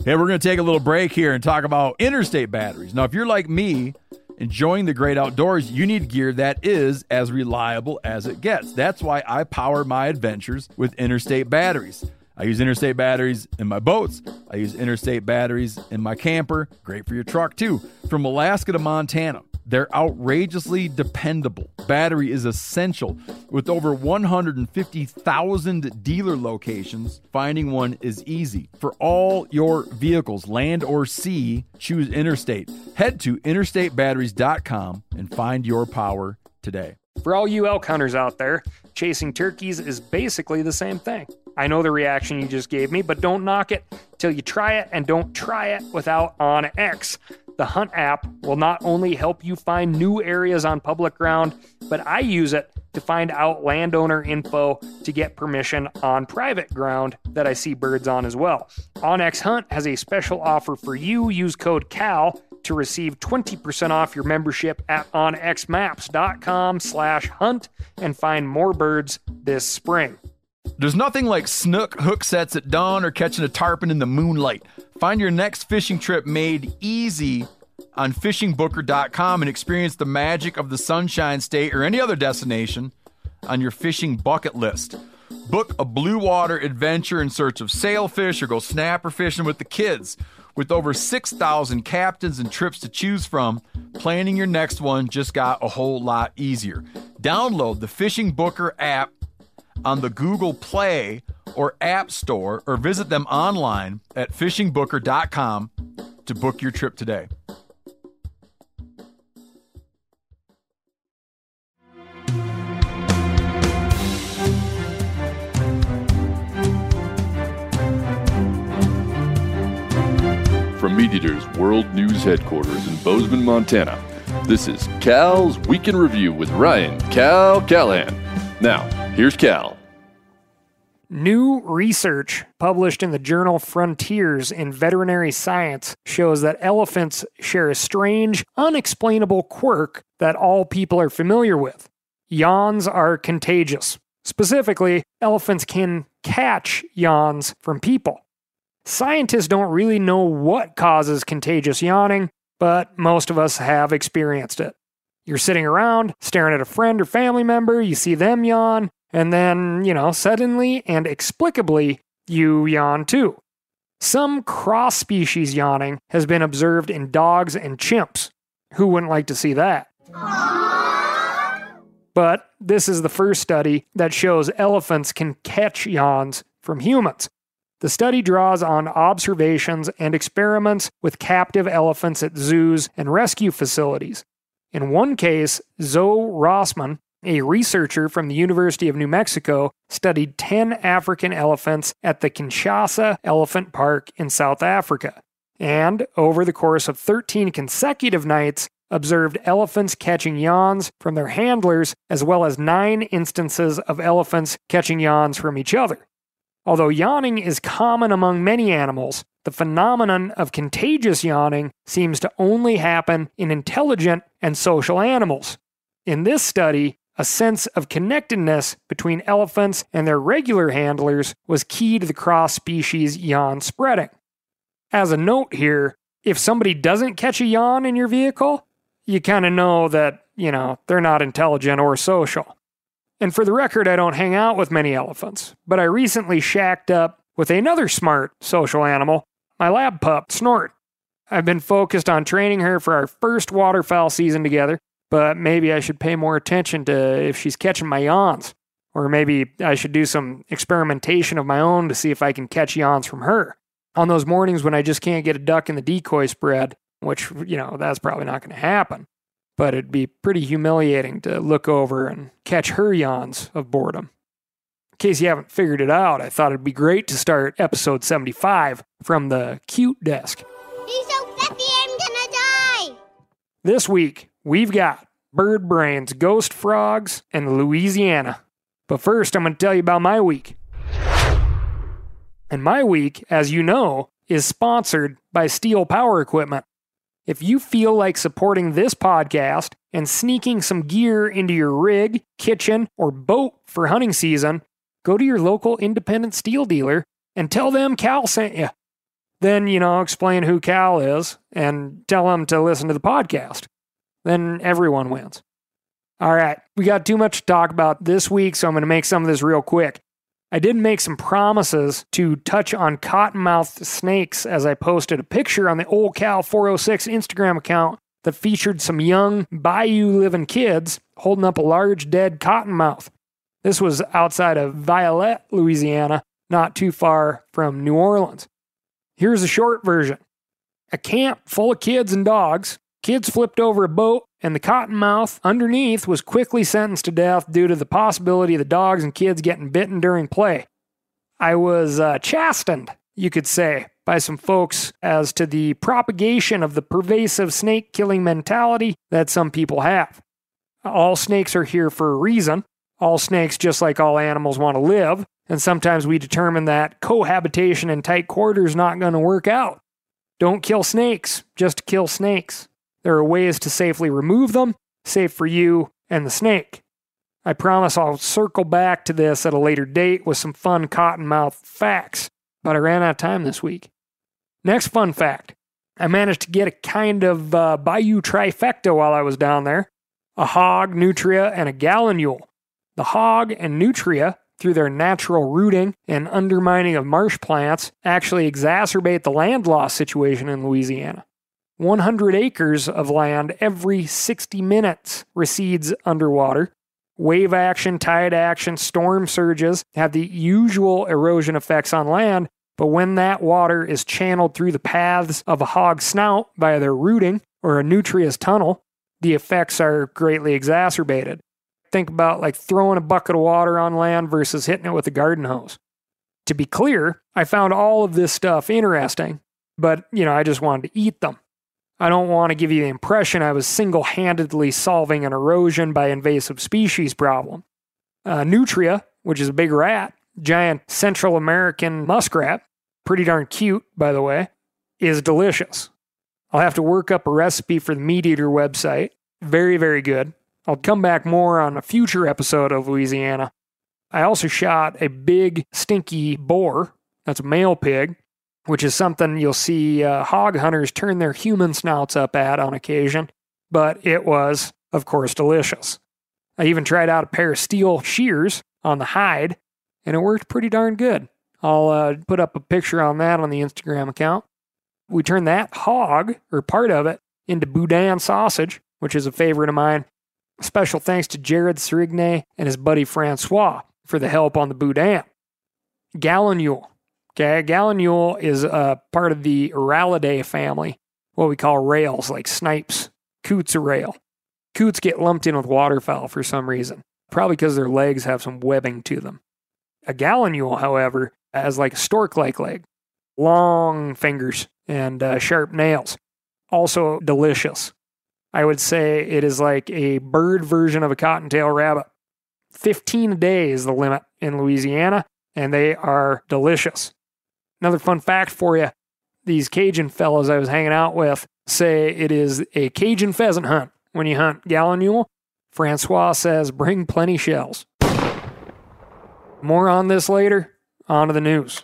Hey, we're going to take a little break here and talk about interstate batteries. Now, if you're like me, enjoying the great outdoors, you need gear that is as reliable as it gets. That's why I power my adventures with Interstate batteries. I use Interstate batteries in my boats. I use Interstate batteries in my camper. Great for your truck, too. From Alaska to Montana, they're outrageously dependable. Battery is essential. With over 150,000 dealer locations, finding one is easy. For all your vehicles, land or sea, choose Interstate. Head to interstatebatteries.com and find your power today. For all you elk hunters out there, chasing turkeys is basically the same thing. I know the reaction you just gave me, but don't knock it till you try it, and don't try it without OnX. The Hunt app will not only help you find new areas on public ground, but I use it to find out landowner info to get permission on private ground that I see birds on as well. OnX Hunt has a special offer for you. Use code CAL to receive 20% off your membership at onxmaps.com/hunt and find more birds this spring. There's nothing like snook hook sets at dawn or catching a tarpon in the moonlight. Find your next fishing trip made easy on fishingbooker.com and experience the magic of the Sunshine State or any other destination on your fishing bucket list. Book a blue water adventure in search of sailfish or go snapper fishing with the kids. With over 6,000 captains and trips to choose from, planning your next one just got a whole lot easier. Download the Fishing Booker app on the Google Play or App Store, or visit them online at fishingbooker.com to book your trip today. From MeatEater's World News Headquarters in Bozeman, Montana, this is Cal's Week in Review with Ryan Cal Callahan. Now, here's Cal. New research published in the journal Frontiers in Veterinary Science shows that elephants share a strange, unexplainable quirk that all people are familiar with. Yawns are contagious. Specifically, elephants can catch yawns from people. Scientists don't really know what causes contagious yawning, but most of us have experienced it. You're sitting around, staring at a friend or family member, you see them yawn, and then, suddenly and explicably, you yawn too. Some cross-species yawning has been observed in dogs and chimps. Who wouldn't like to see that? But this is the first study that shows elephants can catch yawns from humans. The study draws on observations and experiments with captive elephants at zoos and rescue facilities. In one case, Zoe Rossman, a researcher from the University of New Mexico, studied 10 African elephants at the Kinshasa Elephant Park in South Africa, and over the course of 13 consecutive nights, observed elephants catching yawns from their handlers, as well as 9 instances of elephants catching yawns from each other. Although yawning is common among many animals, the phenomenon of contagious yawning seems to only happen in intelligent and social animals. In this study, a sense of connectedness between elephants and their regular handlers was key to the cross-species yawn spreading. As a note here, if somebody doesn't catch a yawn in your vehicle, you kind of know that, they're not intelligent or social. And for the record, I don't hang out with many elephants, but I recently shacked up with another smart social animal, my lab pup, Snort. I've been focused on training her for our first waterfowl season together, but maybe I should pay more attention to if she's catching my yawns. Or maybe I should do some experimentation of my own to see if I can catch yawns from her. On those mornings when I just can't get a duck in the decoy spread, which, that's probably not going to happen. But it'd be pretty humiliating to look over and catch her yawns of boredom. In case you haven't figured it out, I thought it'd be great to start episode 75 from the cute desk. He's so fluffy, I'm gonna die! This week, we've got bird brains, ghost frogs, and Louisiana. But first, I'm going to tell you about my week. And my week, as you know, is sponsored by Steel Power Equipment. If you feel like supporting this podcast and sneaking some gear into your rig, kitchen, or boat for hunting season, go to your local independent steel dealer and tell them Cal sent you. Then, explain who Cal is and tell him to listen to the podcast. Then everyone wins. All right, we got too much to talk about this week, so I'm going to make some of this real quick. I did make some promises to touch on cottonmouth snakes as I posted a picture on the Old Cal 406 Instagram account that featured some young bayou-living kids holding up a large dead cottonmouth. This was outside of Violette, Louisiana, not too far from New Orleans. Here's a short version. A camp full of kids and dogs. Kids flipped over a boat, and the cottonmouth underneath was quickly sentenced to death due to the possibility of the dogs and kids getting bitten during play. I was chastened, you could say, by some folks as to the propagation of the pervasive snake-killing mentality that some people have. All snakes are here for a reason. All snakes, just like all animals, want to live, and sometimes we determine that cohabitation in tight quarters is not going to work out. Don't kill snakes, just kill snakes. There are ways to safely remove them, safe for you and the snake. I promise I'll circle back to this at a later date with some fun cottonmouth facts, but I ran out of time this week. Next fun fact. I managed to get a kind of bayou trifecta while I was down there. A hog, nutria, and a gallinule. The hog and nutria, through their natural rooting and undermining of marsh plants, actually exacerbate the land loss situation in Louisiana. 100 acres of land every 60 minutes recedes underwater. Wave action, tide action, storm surges have the usual erosion effects on land, but when that water is channeled through the paths of a hog's snout via their rooting or a nutria's tunnel, the effects are greatly exacerbated. Think about like throwing a bucket of water on land versus hitting it with a garden hose. To be clear, I found all of this stuff interesting, but I just wanted to eat them. I don't want to give you the impression I was single-handedly solving an erosion by invasive species problem. Nutria, which is a big rat, giant Central American muskrat, pretty darn cute, by the way, is delicious. I'll have to work up a recipe for the Meat Eater website. Very, very good. I'll come back more on a future episode of Louisiana. I also shot a big, stinky boar. That's a male pig, which is something you'll see hog hunters turn their human snouts up at on occasion, but it was, of course, delicious. I even tried out a pair of steel shears on the hide, and it worked pretty darn good. I'll put up a picture on that on the Instagram account. We turned that hog, or part of it, into boudin sausage, which is a favorite of mine. Special thanks to Jared Srigne and his buddy Francois for the help on the boudin. Gallinule. Okay, gallinule is a part of the Rallidae family, what we call rails, like snipes. Coots a rail. Coots get lumped in with waterfowl for some reason, probably because their legs have some webbing to them. A gallinule, however, has like a stork-like leg, long fingers, and sharp nails. Also delicious. I would say it is like a bird version of a cottontail rabbit. 15 a day is the limit in Louisiana, and they are delicious. Another fun fact for you, these Cajun fellows I was hanging out with say it is a Cajun pheasant hunt when you hunt gallinule. Francois says bring plenty shells. More on this later. On to the news.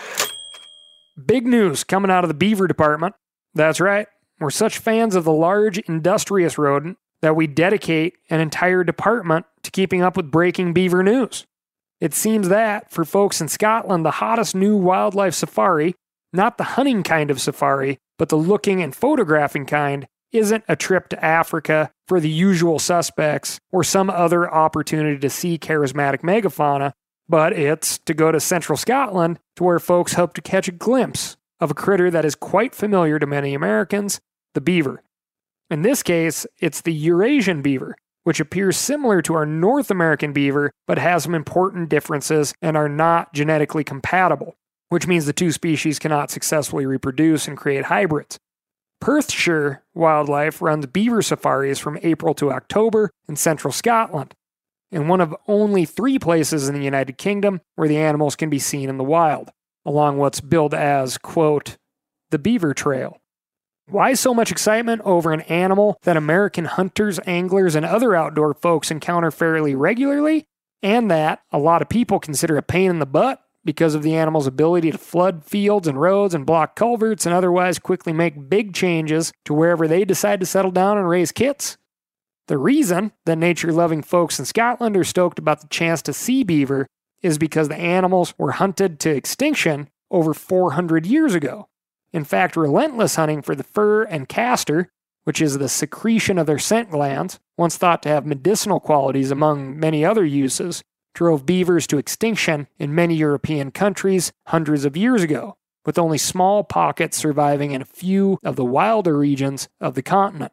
Big news coming out of the beaver department. That's right. We're such fans of the large, industrious rodent that we dedicate an entire department to keeping up with breaking beaver news. It seems that, for folks in Scotland, the hottest new wildlife safari, not the hunting kind of safari, but the looking and photographing kind, isn't a trip to Africa for the usual suspects or some other opportunity to see charismatic megafauna, but it's to go to central Scotland to where folks hope to catch a glimpse of a critter that is quite familiar to many Americans, the beaver. In this case, it's the Eurasian beaver, which appears similar to our North American beaver, but has some important differences and are not genetically compatible, which means the two species cannot successfully reproduce and create hybrids. Perthshire Wildlife runs beaver safaris from April to October in central Scotland, and one of only 3 places in the United Kingdom where the animals can be seen in the wild, along what's billed as, quote, the Beaver Trail. Why so much excitement over an animal that American hunters, anglers, and other outdoor folks encounter fairly regularly, and that a lot of people consider a pain in the butt because of the animal's ability to flood fields and roads and block culverts and otherwise quickly make big changes to wherever they decide to settle down and raise kits. The reason that nature-loving folks in Scotland are stoked about the chance to see beaver is because the animals were hunted to extinction over 400 years ago. In fact, relentless hunting for the fur and castor, which is the secretion of their scent glands, once thought to have medicinal qualities among many other uses, drove beavers to extinction in many European countries hundreds of years ago, with only small pockets surviving in a few of the wilder regions of the continent.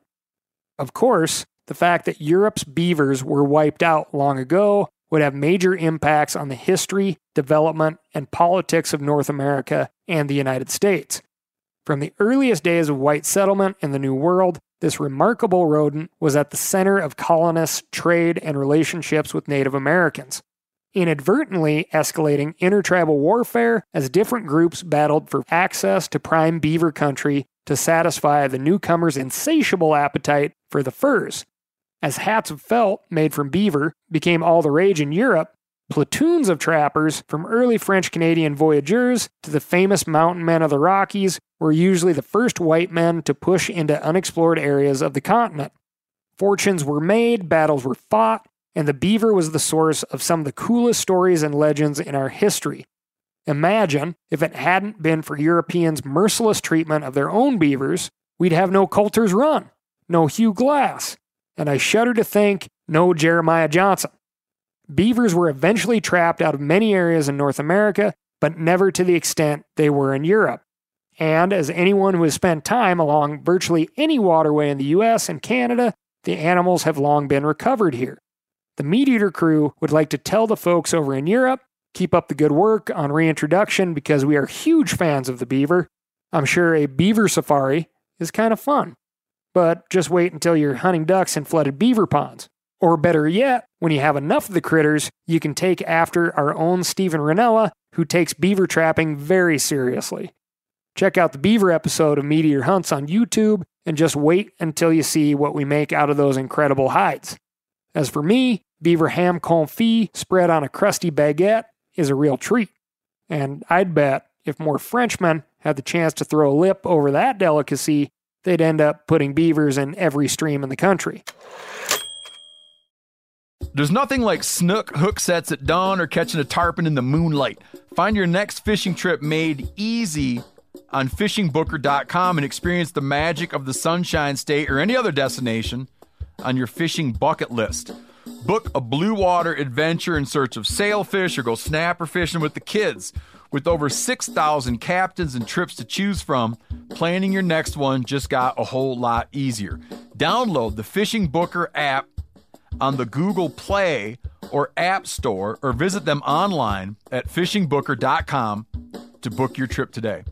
Of course, the fact that Europe's beavers were wiped out long ago would have major impacts on the history, development, and politics of North America and the United States. From the earliest days of white settlement in the New World, this remarkable rodent was at the center of colonists' trade and relationships with Native Americans, inadvertently escalating intertribal warfare as different groups battled for access to prime beaver country to satisfy the newcomers' insatiable appetite for the furs. As hats of felt made from beaver became all the rage in Europe, platoons of trappers, from early French-Canadian voyageurs to the famous mountain men of the Rockies, were usually the first white men to push into unexplored areas of the continent. Fortunes were made, battles were fought, and the beaver was the source of some of the coolest stories and legends in our history. Imagine if it hadn't been for Europeans' merciless treatment of their own beavers, we'd have no Coulter's Run, no Hugh Glass, and I shudder to think, no Jeremiah Johnson. Beavers were eventually trapped out of many areas in North America, but never to the extent they were in Europe. And as anyone who has spent time along virtually any waterway in the US and Canada, the animals have long been recovered here. The Meat Eater crew would like to tell the folks over in Europe, keep up the good work on reintroduction because we are huge fans of the beaver. I'm sure a beaver safari is kind of fun. But just wait until you're hunting ducks in flooded beaver ponds. Or better yet, when you have enough of the critters, you can take after our own Stephen Ranella, who takes beaver trapping very seriously. Check out the beaver episode of Meat Eater Hunts on YouTube, and just wait until you see what we make out of those incredible hides. As for me, beaver ham confit spread on a crusty baguette is a real treat. And I'd bet if more Frenchmen had the chance to throw a lip over that delicacy, they'd end up putting beavers in every stream in the country. There's nothing like snook hook sets at dawn or catching a tarpon in the moonlight. Find your next fishing trip made easy on fishingbooker.com and experience the magic of the Sunshine State or any other destination on your fishing bucket list. Book a blue water adventure in search of sailfish or go snapper fishing with the kids. With over 6,000 captains and trips to choose from, planning your next one just got a whole lot easier. Download the Fishing Booker app on the Google Play or App Store, or visit them online at fishingbooker.com to book your trip today.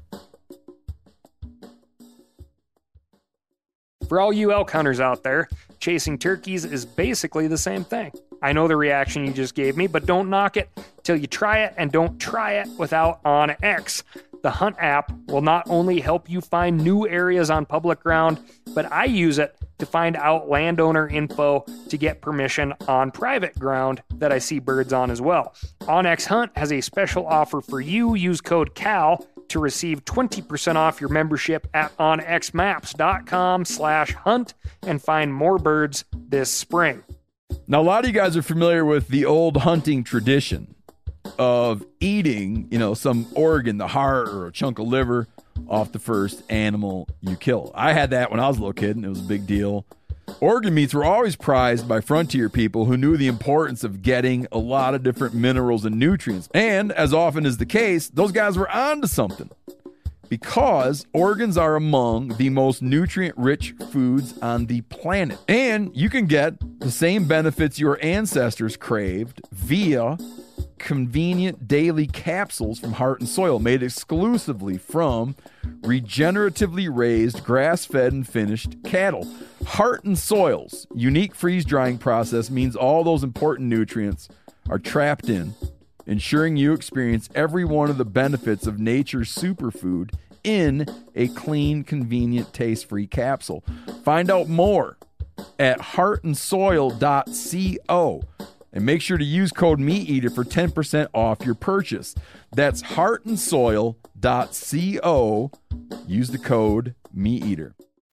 For all you elk hunters out there, chasing turkeys is basically the same thing. I know the reaction you just gave me, but don't knock it till you try it, and don't try it without OnX. The Hunt app will not only help you find new areas on public ground, but I use it to find out landowner info to get permission on private ground that I see birds on as well. OnX Hunt has a special offer for you. Use code CAL to receive 20% off your membership at onxmaps.com/hunt and find more birds this spring. Now, a lot of you guys are familiar with the old hunting tradition of eating, some organ, the heart or a chunk of liver off the first animal you kill. I had that when I was a little kid, and it was a big deal. Organ meats were always prized by frontier people who knew the importance of getting a lot of different minerals and nutrients. And as often is the case, those guys were onto something, because organs are among the most nutrient-rich foods on the planet. And you can get the same benefits your ancestors craved via convenient daily capsules from Heart and Soil, made exclusively from regeneratively raised, grass-fed, and finished cattle. Heart and Soil's unique freeze-drying process means all those important nutrients are trapped in, ensuring you experience every one of the benefits of nature's superfood in a clean, convenient, taste-free capsule. Find out more at heartandsoil.co. And make sure to use code MeatEater for 10% off your purchase. That's heartandsoil.co. Use the code MeatEater.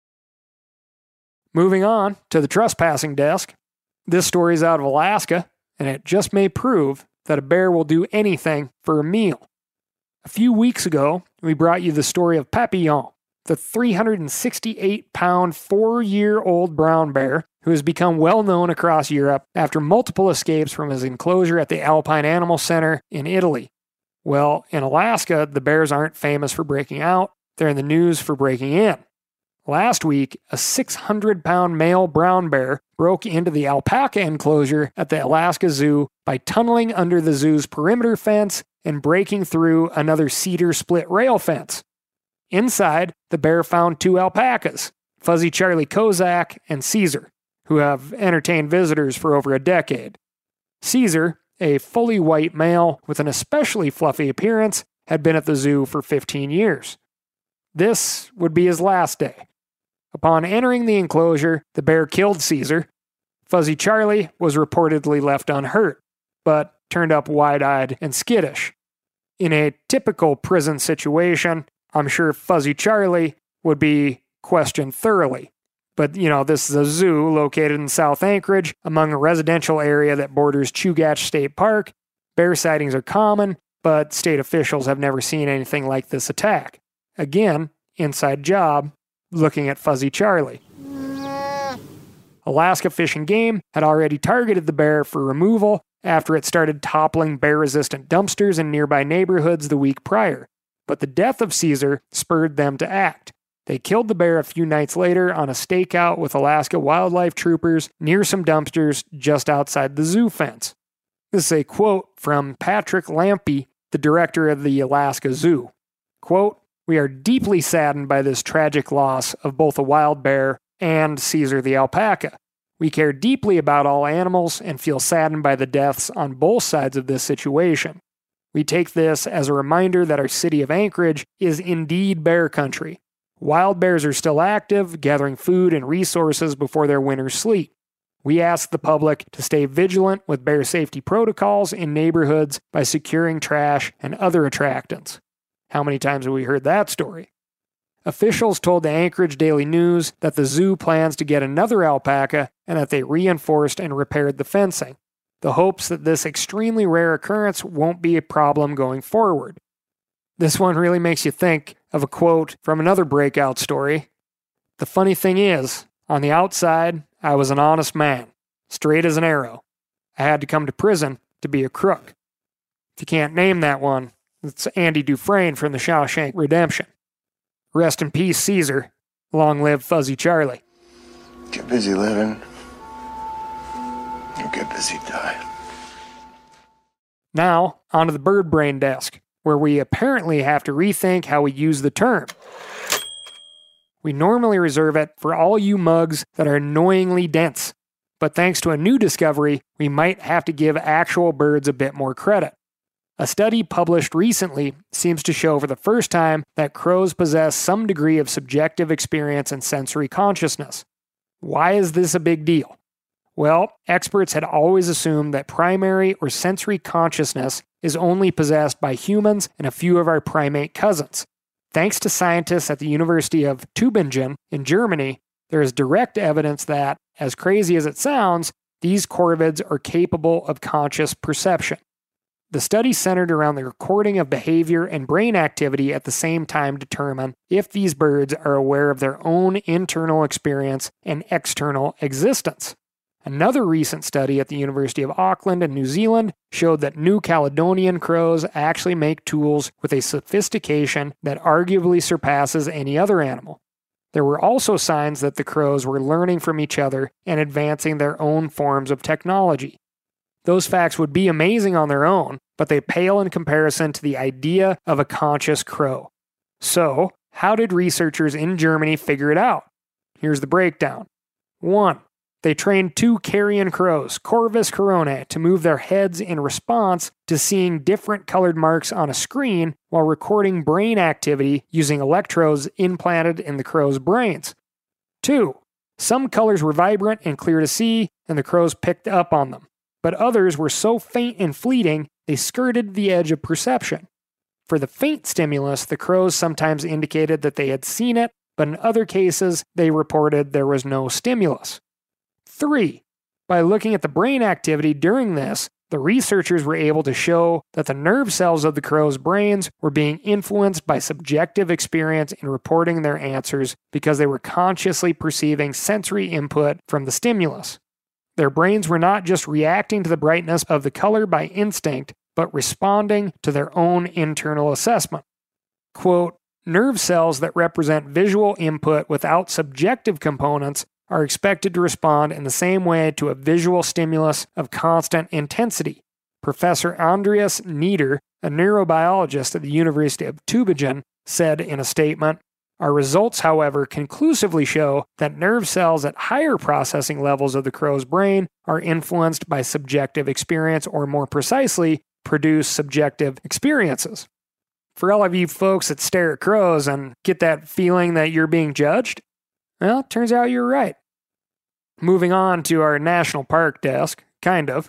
Moving on to the trespassing desk. This story is out of Alaska, and it just may prove that a bear will do anything for a meal. A few weeks ago, we brought you the story of Papillon, the 368-pound, 4-year-old brown bear who has become well known across Europe after multiple escapes from his enclosure at the Alpine Animal Center in Italy. Well, in Alaska, the bears aren't famous for breaking out, they're in the news for breaking in. Last week, a 600-pound male brown bear broke into the alpaca enclosure at the Alaska Zoo by tunneling under the zoo's perimeter fence and breaking through another cedar split rail fence. Inside, the bear found 2 alpacas, Fuzzy Charlie Kozak and Caesar, who have entertained visitors for over a decade. Caesar, a fully white male with an especially fluffy appearance, had been at the zoo for 15 years. This would be his last day. Upon entering the enclosure, the bear killed Caesar. Fuzzy Charlie was reportedly left unhurt, but turned up wide-eyed and skittish. In a typical prison situation, I'm sure Fuzzy Charlie would be questioned thoroughly. But, this is a zoo located in South Anchorage, among a residential area that borders Chugach State Park. Bear sightings are common, but state officials have never seen anything like this attack. Again, inside job, looking at Fuzzy Charlie. Alaska Fish and Game had already targeted the bear for removal after it started toppling bear-resistant dumpsters in nearby neighborhoods the week prior. But the death of Caesar spurred them to act. They killed the bear a few nights later on a stakeout with Alaska wildlife troopers near some dumpsters just outside the zoo fence. This is a quote from Patrick Lampy, the director of the Alaska Zoo. Quote, "We are deeply saddened by this tragic loss of both a wild bear and Caesar the alpaca. We care deeply about all animals and feel saddened by the deaths on both sides of this situation. We take this as a reminder that our city of Anchorage is indeed bear country. Wild bears are still active, gathering food and resources before their winter sleep. We ask the public to stay vigilant with bear safety protocols in neighborhoods by securing trash and other attractants." How many times have we heard that story? Officials told the Anchorage Daily News that the zoo plans to get another alpaca and that they reinforced and repaired the fencing. The hopes that this extremely rare occurrence won't be a problem going forward. This one really makes you think of a quote from another breakout story. "The funny thing is, on the outside, I was an honest man, straight as an arrow. I had to come to prison to be a crook." If you can't name that one, it's Andy Dufresne from the Shawshank Redemption. Rest in peace, Caesar. Long live Fuzzy Charlie. Get busy living. You get busy dying. Now, onto the bird brain desk, where we apparently have to rethink how we use the term. We normally reserve it for all you mugs that are annoyingly dense, but thanks to a new discovery, we might have to give actual birds a bit more credit. A study published recently seems to show for the first time that crows possess some degree of subjective experience and sensory consciousness. Why is this a big deal? Well, experts had always assumed that primary or sensory consciousness is only possessed by humans and a few of our primate cousins. Thanks to scientists at the University of Tübingen in Germany, there is direct evidence that, as crazy as it sounds, these corvids are capable of conscious perception. The study centered around the recording of behavior and brain activity at the same time to determine if these birds are aware of their own internal experience and external existence. Another recent study at the University of Auckland in New Zealand showed that New Caledonian crows actually make tools with a sophistication that arguably surpasses any other animal. There were also signs that the crows were learning from each other and advancing their own forms of technology. Those facts would be amazing on their own, but they pale in comparison to the idea of a conscious crow. So, how did researchers in Germany figure it out? Here's the breakdown. 1. They trained 2 carrion crows, Corvus coronae, to move their heads in response to seeing different colored marks on a screen while recording brain activity using electrodes implanted in the crows' brains. 2. Some colors were vibrant and clear to see, and the crows picked up on them. but others were so faint and fleeting they skirted the edge of perception. For the faint stimulus, the crows sometimes indicated that they had seen it, but in other cases, they reported there was no stimulus. 3. By looking at the brain activity during this, the researchers were able to show that the nerve cells of the crows' brains were being influenced by subjective experience in reporting their answers because they were consciously perceiving sensory input from the stimulus. Their brains were not just reacting to the brightness of the color by instinct, but responding to their own internal assessment. Quote, nerve cells that represent visual input without subjective components are expected to respond in the same way to a visual stimulus of constant intensity. Professor Andreas Nieder, a neurobiologist at the University of Tübingen, said in a statement, "Our results, however, conclusively show that nerve cells at higher processing levels of the crow's brain are influenced by subjective experience, or more precisely, produce subjective experiences." For all of you folks that stare at crows and get that feeling that you're being judged, well, it turns out you're right. Moving on to our national park desk, kind of.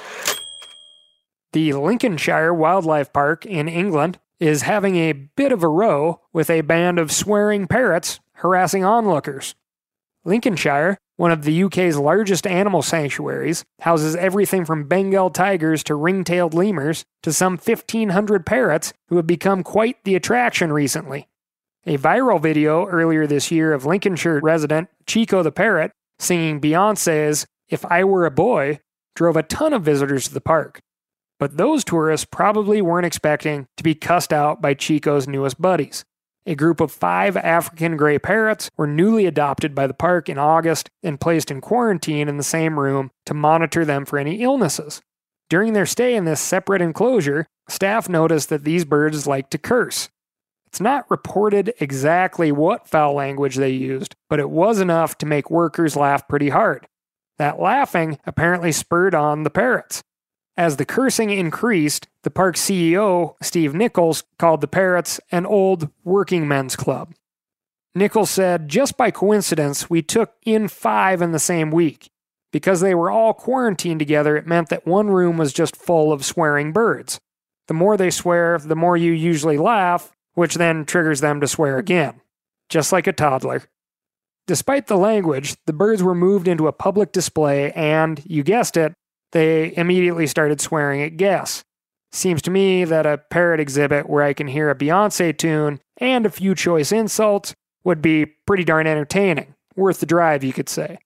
The Lincolnshire Wildlife Park in England is having a bit of a row with a band of swearing parrots harassing onlookers. Lincolnshire, one of the UK's largest animal sanctuaries, houses everything from Bengal tigers to ring-tailed lemurs to some 1,500 parrots who have become quite the attraction recently. A viral video earlier this year of Lincolnshire resident Chico the Parrot singing Beyoncé's "If I Were a Boy" drove a ton of visitors to the park. But those tourists probably weren't expecting to be cussed out by Chico's newest buddies. A group of 5 African gray parrots were newly adopted by the park in August and placed in quarantine in the same room to monitor them for any illnesses. During their stay in this separate enclosure, staff noticed that these birds like to curse. It's not reported exactly what foul language they used, but it was enough to make workers laugh pretty hard. That laughing apparently spurred on the parrots. As the cursing increased, the park's CEO, Steve Nichols, called the parrots an old working men's club. Nichols said, "Just by coincidence, we took in 5 in the same week. Because they were all quarantined together, it meant that one room was just full of swearing birds. The more they swear, the more you usually laugh, which then triggers them to swear again. Just like a toddler." Despite the language, the birds were moved into a public display and, you guessed it, they immediately started swearing at guests. Seems to me that a parrot exhibit where I can hear a Beyoncé tune and a few choice insults would be pretty darn entertaining. Worth the drive, you could say.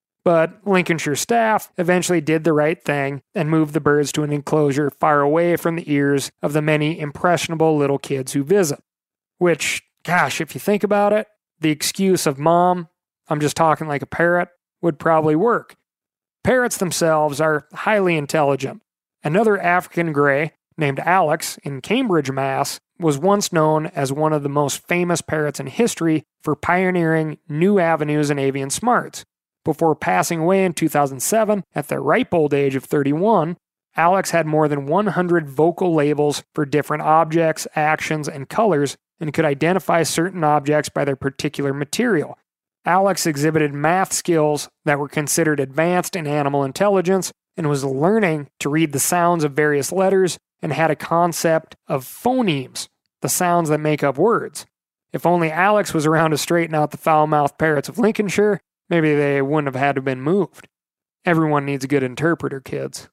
But Lincolnshire staff eventually did the right thing and moved the birds to an enclosure far away from the ears of the many impressionable little kids who visit. Which, gosh, if you think about it, the excuse of "Mom, I'm just talking like a parrot" would probably work. Parrots themselves are highly intelligent. Another African grey, named Alex, in Cambridge, Mass., was once known as one of the most famous parrots in history for pioneering new avenues in avian smarts. Before passing away in 2007 at the ripe old age of 31, Alex had more than 100 vocal labels for different objects, actions, and colors, and could identify certain objects by their particular material. Alex exhibited math skills that were considered advanced in animal intelligence and was learning to read the sounds of various letters and had a concept of phonemes, the sounds that make up words. If only Alex was around to straighten out the foul-mouthed parrots of Lincolnshire, maybe they wouldn't have had to have been moved. Everyone needs a good interpreter, kids.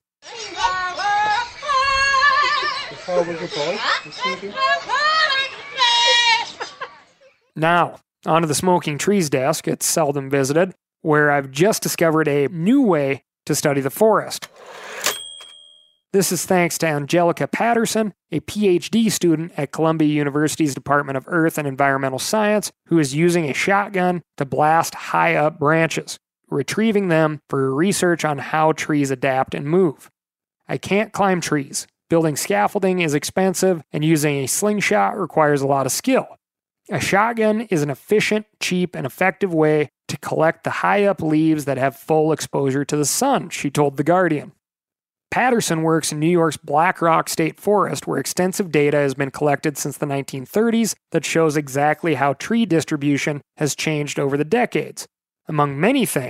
Now, onto the Smoking Trees desk, it's seldom visited, where I've just discovered a new way to study the forest. This is thanks to Angelica Patterson, a PhD student at Columbia University's Department of Earth and Environmental Science, who is using a shotgun to blast high-up branches, retrieving them for research on how trees adapt and move. I can't climb trees. Building scaffolding is expensive, and using a slingshot requires a lot of skill. A shotgun is an efficient, cheap, and effective way to collect the high-up leaves that have full exposure to the sun, she told The Guardian. Patterson works in New York's Black Rock State Forest, where extensive data has been collected since the 1930s that shows exactly how tree distribution has changed over the decades. Among many things,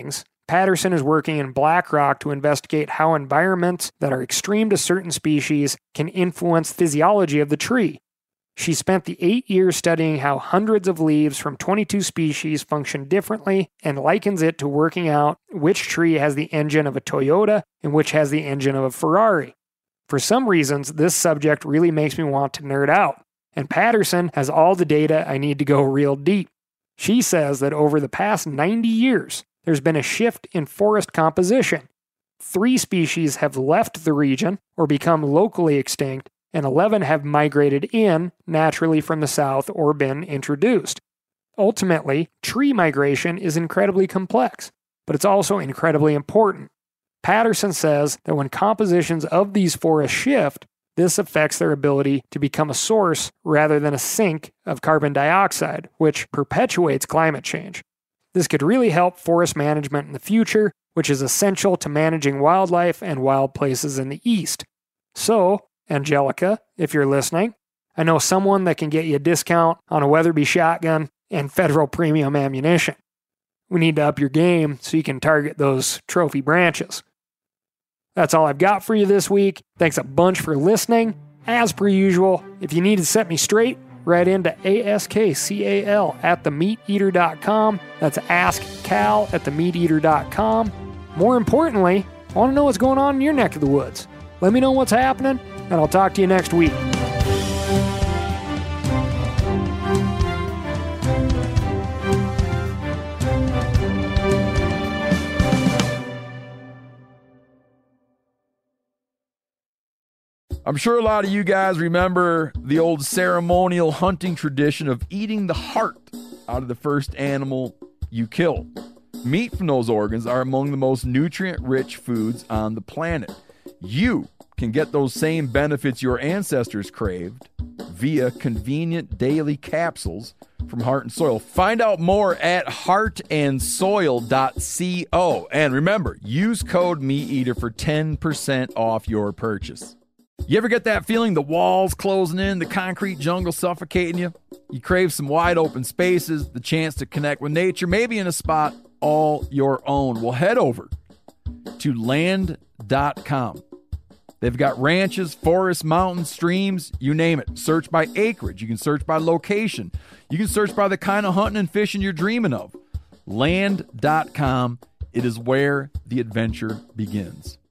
Patterson is working in Black Rock to investigate how environments that are extreme to certain species can influence physiology of the tree. She spent the 8 years studying how hundreds of leaves from 22 species function differently and likens it to working out which tree has the engine of a Toyota and which has the engine of a Ferrari. For some reasons, this subject really makes me want to nerd out, and Patterson has all the data I need to go real deep. She says that over the past 90 years, there's been a shift in forest composition. 3 species have left the region or become locally extinct, and 11 have migrated in naturally from the south or been introduced. Ultimately, tree migration is incredibly complex, but it's also incredibly important. Patterson says that when compositions of these forests shift, this affects their ability to become a source rather than a sink of carbon dioxide, which perpetuates climate change. This could really help forest management in the future, which is essential to managing wildlife and wild places in the East. So, Angelica, if you're listening, I know someone that can get you a discount on a Weatherby shotgun and federal premium ammunition. We need to up your game so you can target those trophy branches. That's all I've got for you this week. Thanks a bunch for listening. As per usual, if you need to set me straight, write into askcal@themeateater.com. That's askcal@themeateater.com. More importantly, I want to know what's going on in your neck of the woods. Let me know what's happening, and I'll talk to you next week. I'm sure a lot of you guys remember the old ceremonial hunting tradition of eating the heart out of the first animal you kill. Meat from those organs are among the most nutrient-rich foods on the planet. You can get those same benefits your ancestors craved via convenient daily capsules from Heart and Soil. Find out more at heartandsoil.co. And remember, use code MeatEater for 10% off your purchase. You ever get that feeling the walls closing in, the concrete jungle suffocating you? You crave some wide open spaces, the chance to connect with nature, maybe in a spot all your own. Well, head over to land.com. They've got ranches, forests, mountains, streams, you name it. Search by acreage. You can search by location. You can search by the kind of hunting and fishing you're dreaming of. Land.com. It is where the adventure begins.